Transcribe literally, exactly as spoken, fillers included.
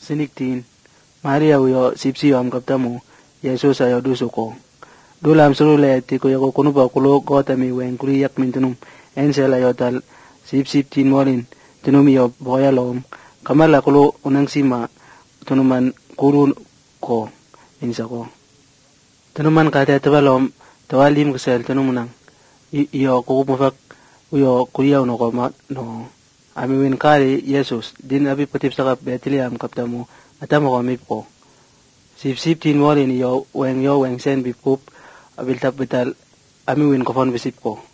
siniktin Maria uyo sipsi am kaptamu Yesus ayo dusuko dulam surule ti ko yako kuno ba kulo gota mi wen kuri yak mintunum ensel ayo tal sip-sip tin molin tunum yo boya lom kamala kulo unang sima tunuman kurun ko insako tunuman kata tabalom tawalim kusel tunumunang iyo kukupufak uyo kuyaw no ko ma no amiwin kari Yesus din abi patip sa kap Bethlehem kaptamu atamo ko mip ko sip-sip tin molin iyo weng yo weng sen bipkup abil tap betal amiwin ko fon bisip ko